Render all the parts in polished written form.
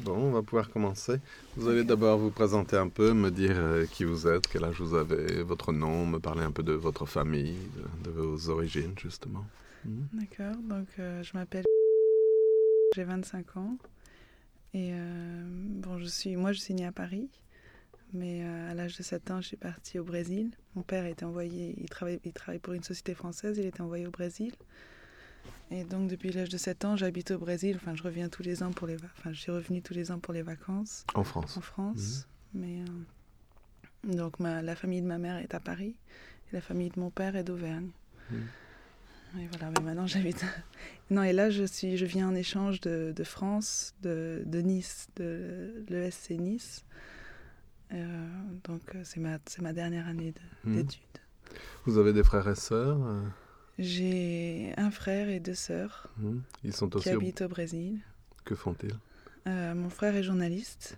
Bon, on va pouvoir commencer. Vous allez d'abord vous présenter un peu, me dire qui vous êtes, quel âge vous avez, votre nom, me parler un peu de votre famille, de vos origines, justement. D'accord, donc je m'appelle, j'ai 25 ans et je suis née à Paris, mais à l'âge de 7 ans, je suis partie au Brésil. Mon père a été envoyé, il travaille pour une société française, il a été envoyé au Brésil. Et donc depuis l'âge de 7 ans, j'habite au Brésil, je reviens tous les ans je suis revenue tous les ans pour les vacances. En France. En France, mais donc la famille de ma mère est à Paris et la famille de mon père est d'Auvergne. Et voilà, mais maintenant j'habite. Non, et là je viens en échange de France, de Nice, de l'ESC Nice. Donc c'est ma dernière année d'études. Vous avez des frères et sœurs J'ai un frère et 2 sœurs Ils sont aussi qui habitent au Brésil. Que font-ils Mon frère est journaliste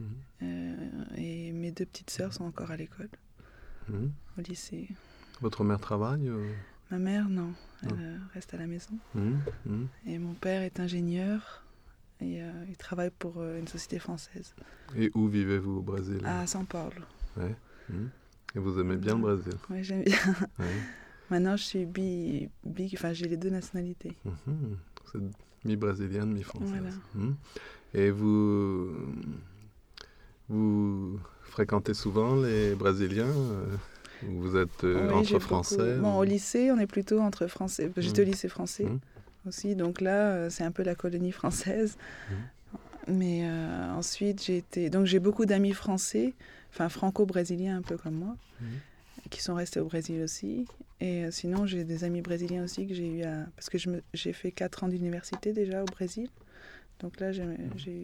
et mes 2 petites sœurs sont encore à l'école, au lycée. Votre mère travaille Ma mère, non, elle reste à la maison. Et mon père est ingénieur et il travaille pour une société française. Et où vivez-vous au Brésil À São Paulo. Ouais. Et vous aimez bien le Brésil Oui, j'aime bien. Ouais. Maintenant, je suis j'ai les 2 nationalités. C'est mi-brésilienne, mi-française. Voilà. Et vous fréquentez souvent les Brésiliens Vous êtes entre Français Bon, au lycée, on est plutôt entre Français. J'étais au lycée français aussi, donc là, c'est un peu la colonie française. Mais ensuite, j'ai beaucoup d'amis français, franco-brésiliens un peu comme moi, qui sont restés au Brésil aussi. Et sinon, j'ai des amis brésiliens aussi que j'ai eu parce que j'ai fait 4 ans d'université déjà au Brésil. Donc là, je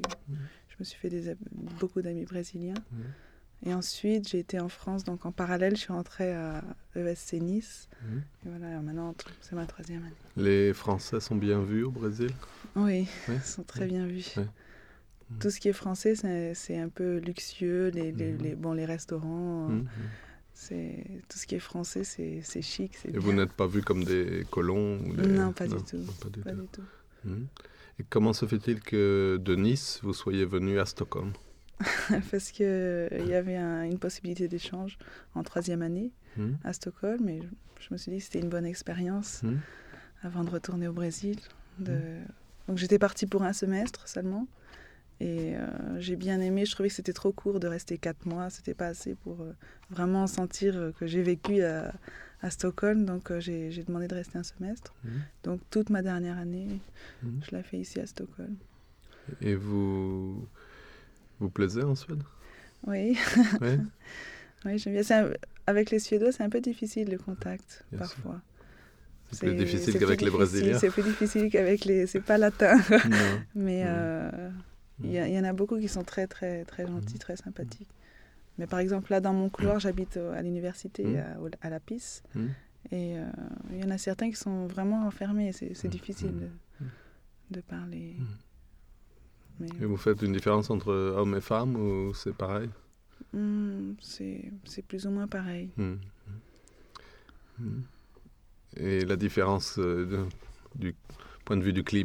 me suis fait beaucoup d'amis brésiliens. Et ensuite, j'ai été en France, donc en parallèle, je suis rentrée à ESC Nice. Et voilà, maintenant, c'est ma 3e année. Les Français sont bien vus au Brésil ? Oui, ils sont très bien vus. Ouais. Tout ce qui est français, c'est un peu luxueux, les restaurants. Tout ce qui est français, c'est chic. Et bien. vous n'êtes pas vus comme des colons Non, pas du tout. Pas du tout. Et comment se fait-il que de Nice, vous soyez venu à Stockholm ? Parce qu'il y avait une possibilité d'échange en 3e année à Stockholm, et je me suis dit que c'était une bonne expérience avant de retourner au Brésil. Donc j'étais partie pour un semestre seulement, et j'ai bien aimé. Je trouvais que c'était trop court de rester 4 mois, c'était pas assez pour vraiment sentir que j'ai vécu à Stockholm, donc j'ai demandé de rester un semestre. Donc toute ma dernière année, je l'ai fait ici à Stockholm. Et vous plaisez en Suède ? Oui. Ouais. Oui, j'aime bien. Avec les Suédois, c'est un peu difficile le contact, bien parfois. Sûr. C'est plus difficile qu'avec les Brésiliens. C'est plus difficile qu'avec les... C'est pas latin. Non. Mais il y en a beaucoup qui sont très, très, très gentils, très sympathiques. Mais par exemple, là, dans mon couloir, j'habite à l'université, à la PIS. Et il y en a certains qui sont vraiment enfermés. C'est difficile de parler. Mais... Et vous faites une différence entre hommes et femmes ou c'est pareil ? C'est plus ou moins pareil. Et la différence du point de vue du climat ?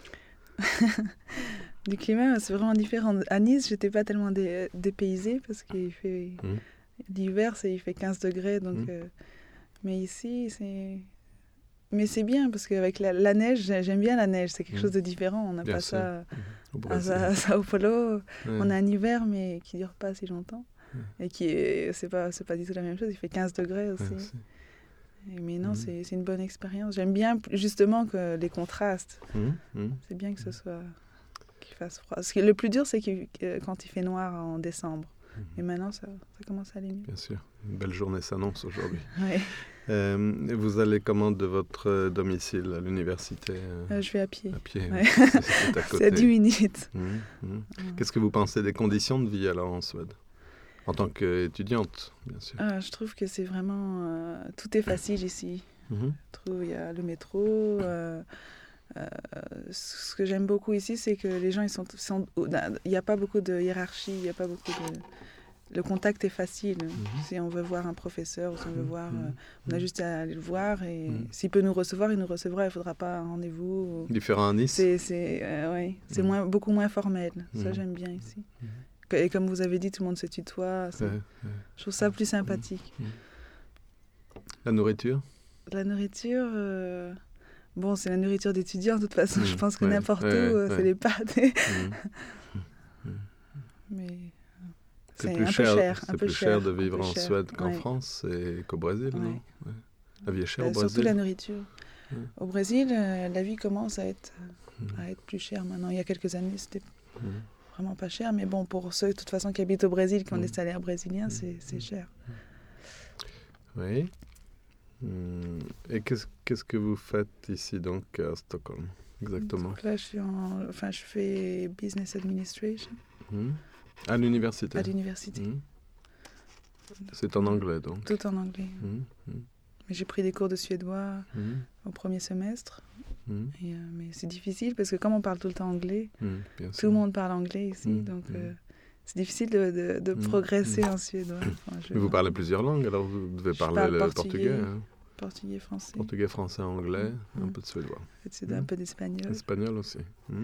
Du climat, c'est vraiment différent. À Nice, j'étais pas tellement dépaysée parce qu'il fait... L'hiver, il fait 15 degrés. Donc, mais ici, c'est... Mais c'est bien parce qu'avec la neige, j'aime bien la neige. C'est quelque chose de différent. On n'a pas ça à Sao Paulo. On a un hiver, mais qui ne dure pas si longtemps. Et c'est pas du tout la même chose. Il fait 15 degrés aussi. Mais non, c'est une bonne expérience. J'aime bien justement que les contrastes. C'est bien que ce soit... qu'il fasse froid. Parce que le plus dur, c'est quand il fait noir en décembre. Et maintenant, ça commence à aller mieux. Bien sûr. Une belle journée s'annonce aujourd'hui. Oui. Vous allez comment de votre domicile à l'université Je vais à pied. À pied, ouais. C'est à côté. C'est à 10 minutes. Qu'est-ce que vous pensez des conditions de vie alors en Suède ? En tant qu'étudiante, bien sûr. Je trouve que c'est vraiment... tout est facile ici. Je trouve il y a le métro. Ce que j'aime beaucoup ici, c'est que les gens, il n'y a pas beaucoup de hiérarchie, il n'y a pas beaucoup le contact est facile. Si on veut voir un professeur ou si on veut voir, on a juste à aller le voir et s'il peut nous recevoir, il nous recevra. Il ne faudra pas un rendez-vous. Différent à Nice. C'est beaucoup moins formel. Ça, j'aime bien ici. Et comme vous avez dit, tout le monde se tutoie. Je trouve ça plus sympathique. La nourriture? La nourriture, bon, c'est la nourriture d'étudiants de toute façon. Je pense que n'importe où, c'est les pâtes. Mais c'est un peu cher. C'est plus cher de vivre en Suède qu'en France et qu'au Brésil, non? La vie est chère au Brésil. Surtout la nourriture. Au Brésil, la vie commence à être plus chère maintenant. Il y a quelques années, c'était vraiment pas cher. Mais bon, pour ceux de toute façon qui habitent au Brésil, qui ont des salaires brésiliens, c'est cher. Oui. Et qu'est-ce que vous faites ici donc à Stockholm exactement? Donc là, je fais business administration. À l'université? À l'université. C'est en anglais donc? Tout en anglais. Mais j'ai pris des cours de suédois au premier semestre. Mais c'est difficile parce que comme on parle tout le temps anglais, tout le monde parle anglais ici. Donc c'est difficile de progresser en suédois. Mais vous parlez plusieurs langues, alors vous devez parler le portugais. Portugais, français. Portugais, français, anglais, un peu de suédois. Un peu d'espagnol. Espagnol aussi.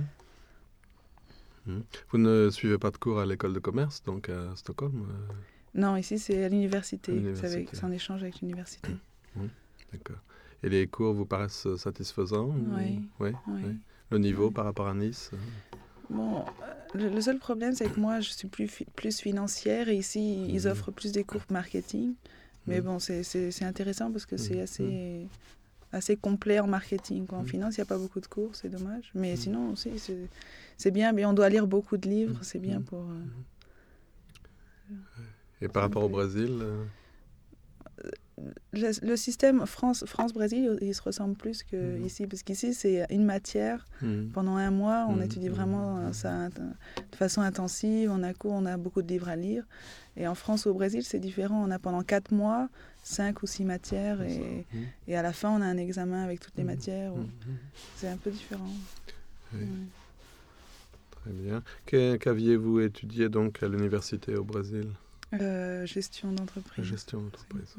Vous ne suivez pas de cours à l'école de commerce, donc à Stockholm? Non, ici c'est à l'université. C'est en échange avec l'université. D'accord. Et les cours vous paraissent satisfaisants? Oui. Le niveau par rapport à Nice? Bon, le seul problème, c'est que moi, je suis plus financière et ici, ils offrent plus des cours marketing. Mais bon, c'est intéressant parce que c'est assez complet en marketing. En finance, il n'y a pas beaucoup de cours, c'est dommage. Mais sinon, aussi, c'est bien. Mais on doit lire beaucoup de livres, c'est bien pour... Et par rapport au Brésil le système France-Brésil, il se ressemble plus qu'ici. Parce qu'ici, c'est une matière. Pendant un mois, on étudie vraiment ça de façon intensive. On a beaucoup de livres à lire. Et en France ou au Brésil, c'est différent. On a pendant 4 mois, 5 ou 6 matières. Et à la fin, on a un examen avec toutes les matières. C'est un peu différent. Oui. Très bien. Qu'aviez-vous étudié donc à l'université au Brésil? Gestion d'entreprise. Gestion d'entreprise.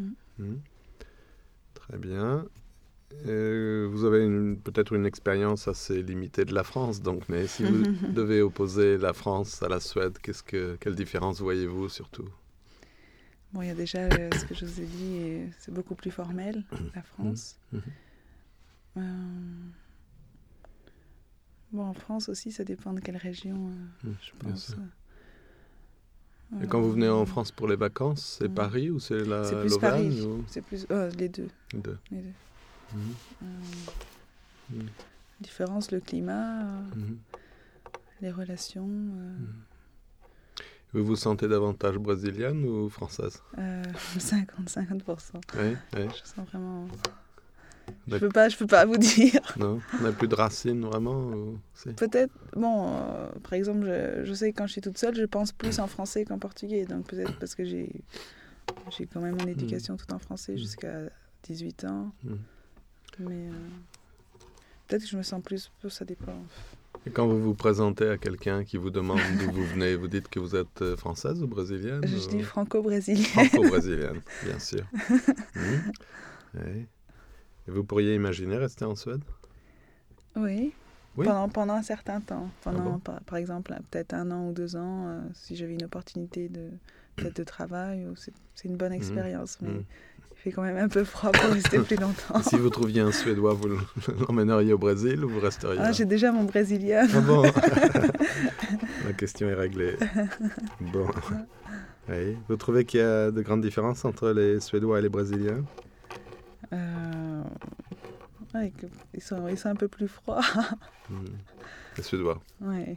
Très bien. Vous avez peut-être une expérience assez limitée de la France, donc, mais si vous devez opposer la France à la Suède, quelle différence voyez-vous surtout? Bon, il y a déjà ce que je vous ai dit, c'est beaucoup plus formel, la France. Bon, en France aussi, ça dépend de quelle région, je pense. Et quand vous venez en France pour les vacances, c'est Paris ou c'est l'Auvergne? Paris. C'est plus les deux. Les deux. Différence, le climat, les relations. Vous vous sentez davantage brésilienne ou française? 50%. Oui. Je sens vraiment... Je peux pas vous dire. Non, on n'a plus de racines vraiment Peut-être, bon, par exemple, je sais que quand je suis toute seule, je pense plus en français qu'en portugais. Donc peut-être parce que j'ai quand même mon éducation tout en français jusqu'à 18 ans. Mais peut-être que je me sens plus, ça dépend. Et quand vous vous présentez à quelqu'un qui vous demande d'où vous venez, vous dites que vous êtes française ou brésilienne? Je dis franco-brésilienne. Franco-brésilienne, bien sûr. Oui. Et vous pourriez imaginer rester en Suède? Oui. Pendant un certain temps. Par exemple, peut-être 1 an ou 2 ans, si j'avais une opportunité de travail. C'est une bonne expérience, mais il fait quand même un peu froid pour rester plus longtemps. Si vous trouviez un Suédois, vous l'emmèneriez au Brésil ou vous resteriez là? J'ai déjà mon Brésilien. Ah bon? La question est réglée. Bon. Oui. Vous trouvez qu'il y a de grandes différences entre les Suédois et les Brésiliens? Ils sont un peu plus froids. Les Suédois. Oui.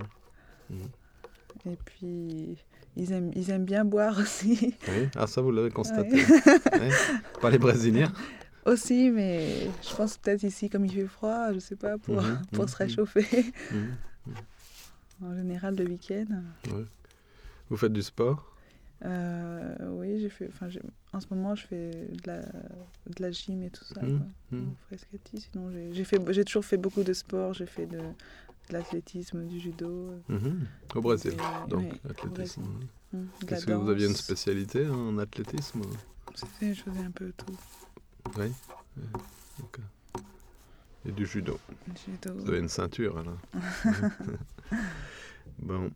Et puis, ils aiment bien boire aussi. Oui, ça vous l'avez constaté. Oui. Pas les Brésiliens? Aussi, mais je pense peut-être ici, comme il fait froid, je sais pas, pour se réchauffer. En général, le week-end. Oui. Vous faites du sport? Oui, en ce moment, je fais de la gym et tout ça. Sinon, j'ai toujours fait beaucoup de sport. J'ai fait de l'athlétisme, du judo. Au Brésil, donc, oui, athlétisme. Est-ce que vous aviez une spécialité en athlétisme? Je faisais un peu tout. Oui. Okay. Et du judo. Judo. Vous avez une ceinture, alors. Bon.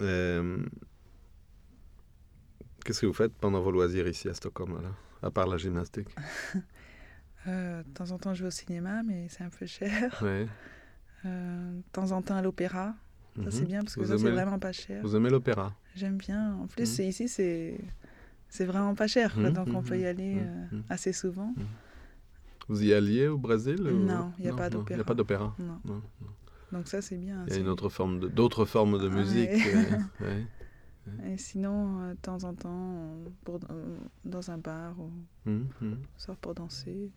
Qu'est-ce que vous faites pendant vos loisirs ici à Stockholm, alors, à part la gymnastique? De temps en temps, je vais au cinéma, mais c'est un peu cher. Ouais. De temps en temps, à l'opéra. Ça, c'est bien, parce que ça, c'est vraiment pas cher. Vous aimez l'opéra? J'aime bien. En plus, ici, c'est vraiment pas cher, quoi, donc on peut y aller assez souvent. Vous y alliez au Brésil? Non, il n'y a pas d'opéra. Il n'y a pas d'opéra? Non. Donc ça, c'est bien. Il y a d'autres formes de musique. Ouais. Et sinon, de temps en temps, dans un bar, on sort pour danser.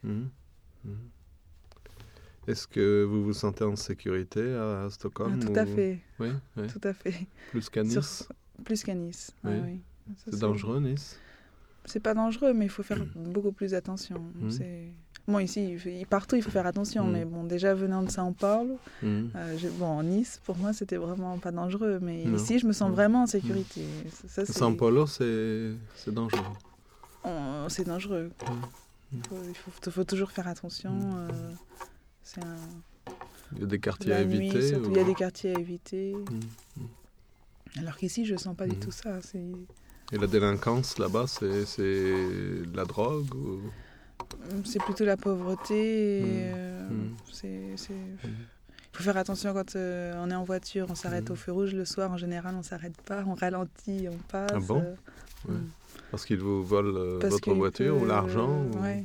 Est-ce que vous vous sentez en sécurité à Stockholm? Tout à fait. Oui. Tout à fait. Plus qu'à Nice? Plus qu'à Nice, oui. C'est dangereux, Nice? C'est pas dangereux, mais il faut faire beaucoup plus attention. Bon, ici, partout, il faut faire attention. Mais bon, déjà venant de São Paulo, Nice, pour moi, c'était vraiment pas dangereux. Mais ici, je me sens vraiment en sécurité. São Paulo, c'est dangereux. C'est dangereux. Il faut toujours faire attention. Il y a des quartiers à éviter? Il y a des quartiers à éviter. Alors qu'ici, je sens pas du tout ça. Et la délinquance, là-bas, c'est la drogue ou... C'est plutôt la pauvreté. Il faut faire attention quand on est en voiture, on s'arrête au feu rouge le soir. En général, on s'arrête pas, on ralentit, on passe. Ah bon? Parce qu'ils vous volent votre voiture ou l'argent? Oui.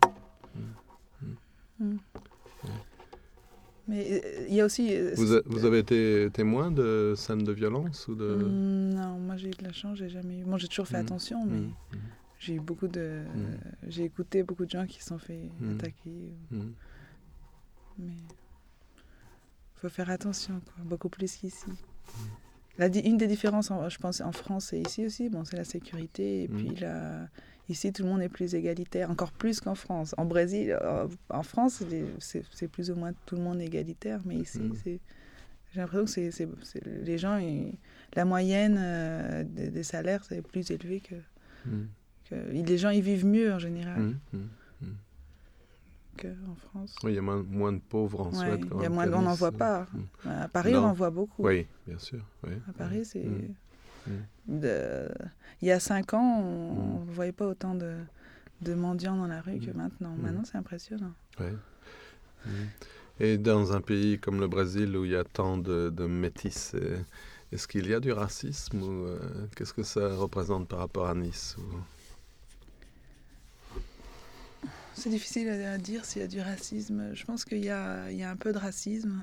Mais il y a aussi... Vous avez été témoin de scènes de violence ou de... Non, moi j'ai eu de la chance, j'ai jamais eu... Bon, j'ai toujours fait attention, mais... J'ai eu j'ai écouté beaucoup de gens qui se sont fait attaquer. Mais il faut faire attention, quoi, beaucoup plus qu'ici. Une des différences, je pense, en France et ici aussi, c'est la sécurité. Et puis ici, tout le monde est plus égalitaire, encore plus qu'en France. En Brésil, en France, c'est plus ou moins tout le monde égalitaire. Mais ici, j'ai l'impression que c'est les gens, la moyenne des salaires, c'est plus élevé que... Les gens, ils vivent mieux en général qu'en France. Oui, il y a moins de pauvres en Suède. On n'en voit pas. À Paris, on en voit beaucoup. Oui, bien sûr. Oui. À Paris, c'est... Il y a 5 ans, on ne voyait pas autant de mendiants dans la rue que maintenant. Maintenant, c'est impressionnant. Oui. Et dans un pays comme le Brésil, où il y a tant de métis, est-ce qu'il y a du racisme ou qu'est-ce que ça représente par rapport à Nice C'est difficile à dire s'il y a du racisme. Je pense qu'il y a un peu de racisme.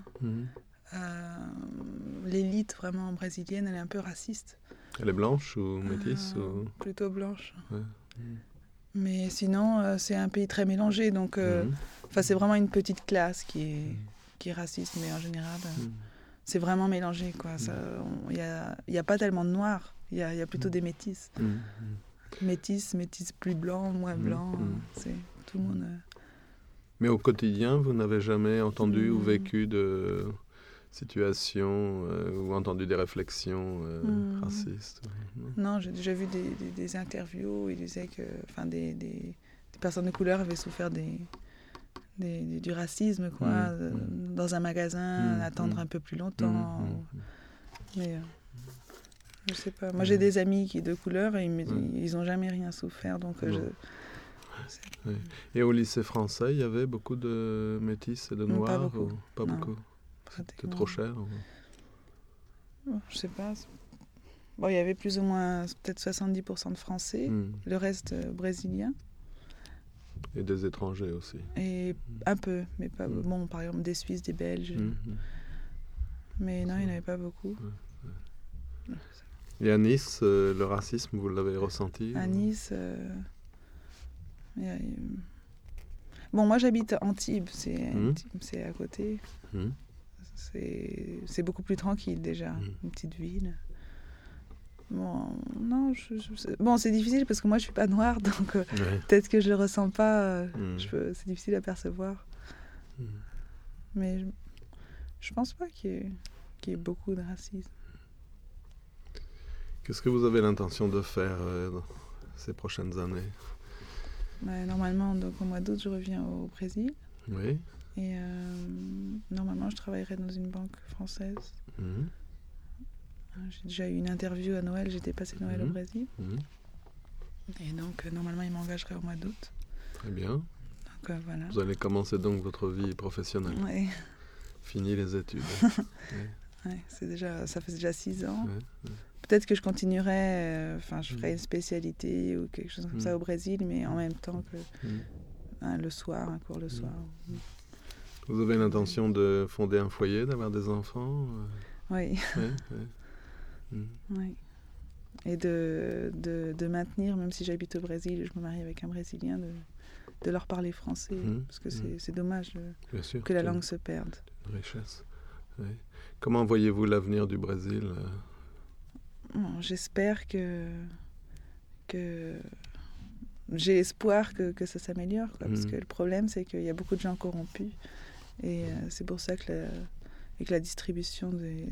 L'élite vraiment brésilienne, elle est un peu raciste. Elle est blanche ou métisse Plutôt blanche. Mais sinon, c'est un pays très mélangé. Donc, c'est vraiment une petite classe qui est raciste. Mais en général, c'est vraiment mélangé, quoi. Il y a pas tellement de noirs. Il y a plutôt des métis. Métis plus blancs, moins blancs. C'est tout le monde. Mais au quotidien, vous n'avez jamais entendu ou vécu de situations ou entendu des réflexions racistes? Non, j'ai déjà vu des interviews où ils disaient que des personnes de couleur avaient souffert du racisme, quoi, dans un magasin, attendre un peu plus longtemps. Mais je sais pas. Moi, j'ai des amis de couleur et ils n'ont jamais rien souffert, donc Oui. Et au lycée français, il y avait beaucoup de métis et de noirs? Pas beaucoup. Pas beaucoup. C'était trop cher? Je sais pas. Bon, il y avait plus ou moins peut-être 70% de Français, le reste brésilien. Et des étrangers aussi. Et un peu, mais pas bon, par exemple des Suisses, des Belges. Mais non, il n'y en avait pas beaucoup. Et à Nice, le racisme, vous l'avez ressenti? À Nice... Bon, moi j'habite à Antibes, c'est à côté. C'est beaucoup plus tranquille déjà, une petite ville. Bon, non, bon, c'est difficile parce que moi je suis pas noire, donc peut-être que je le ressens pas. C'est difficile à percevoir. Mais je pense pas qu'il y ait... qu'il y ait beaucoup de racisme. Qu'est-ce que vous avez l'intention de faire ces prochaines années? Normalement, donc, au mois d'août, je reviens au Brésil. Oui. Et normalement, je travaillerai dans une banque française. J'ai déjà eu une interview à Noël, j'étais passé Noël au Brésil. Et donc, normalement, ils m'engageraient au mois d'août. Très bien. Donc, voilà. Vous allez commencer donc votre vie professionnelle. Oui. Fini les études. Ça fait déjà 6 ans. Ouais. Peut-être que je continuerai, je ferai une spécialité ou quelque chose comme ça au Brésil, mais en même temps que le soir, un cours le soir. Vous avez l'intention de fonder un foyer, d'avoir des enfants? Oui. Oui. Et de maintenir, même si j'habite au Brésil, je me marie avec un Brésilien, de leur parler français, parce que c'est dommage que la langue se perde. Une richesse. Oui. Comment voyez-vous l'avenir du Brésil? J'espère que j'ai espoir que ça s'améliore, parce que le problème, c'est qu'il y a beaucoup de gens corrompus, et c'est pour ça que la distribution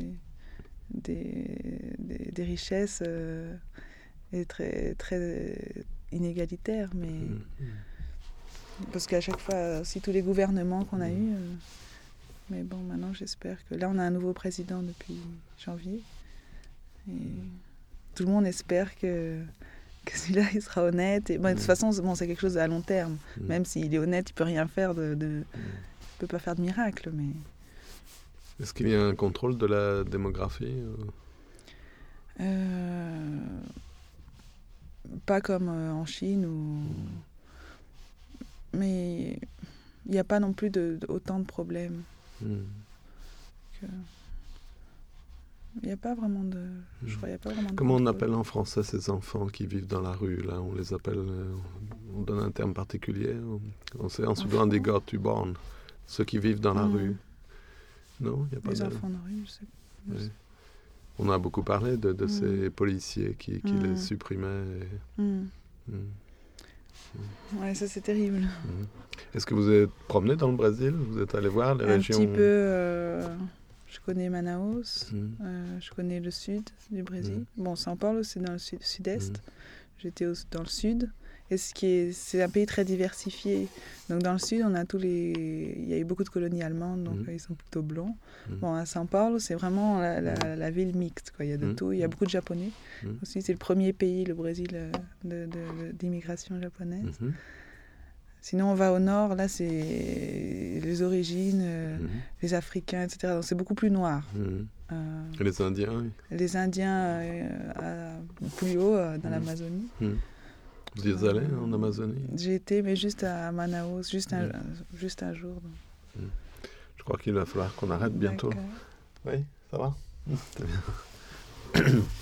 des richesses est très, très inégalitaire, mais parce qu'à chaque fois, aussi tous les gouvernements qu'on a eus, mais bon, maintenant j'espère que là on a un nouveau président depuis janvier, et tout le monde espère que celui-là il sera honnête, et de toute façon c'est quelque chose à long terme, même s'il est honnête, il peut rien faire il peut pas faire de miracle, mais est-ce qu'il y a un contrôle de la démographie? Pas comme en Chine, mais il n'y a pas non plus autant de problèmes. Il n'y a pas vraiment de... Je crois, il y a pas vraiment de Comment on contrôle. appelle en français ces enfants qui vivent dans la rue, là? On les appelle... on donne un terme particulier? En Sudan, on dit gatubarn, ceux qui vivent dans la rue. Non, il y a pas les enfants de rue, je sais pas. Oui. On a beaucoup parlé de ces policiers qui les supprimaient. Ouais, ça c'est terrible. Est-ce que vous êtes promené dans le Brésil? Vous êtes allé voir les régions? Un petit peu. Je connais Manaus. Je connais le sud du Brésil. Bon, São Paulo, c'est dans le sud-est. J'étais dans le sud. Et c'est un pays très diversifié. Donc dans le sud, on a il y a eu beaucoup de colonies allemandes, donc ils sont plutôt blancs. Bon, à São Paulo, c'est vraiment la ville mixte, quoi. Il y a de tout. Il y a beaucoup de Japonais. Aussi, c'est le premier pays, le Brésil, d'immigration japonaise. Sinon, on va au nord, là, c'est les origines, les Africains, etc. Donc c'est beaucoup plus noir. Et les Indiens? Les Indiens, plus haut, dans l'Amazonie. Vous y êtes allé en Amazonie? J'ai été, mais juste à Manaus, juste un jour. Donc. Je crois qu'il va falloir qu'on arrête bientôt. D'accord. Oui, ça va? Très bien.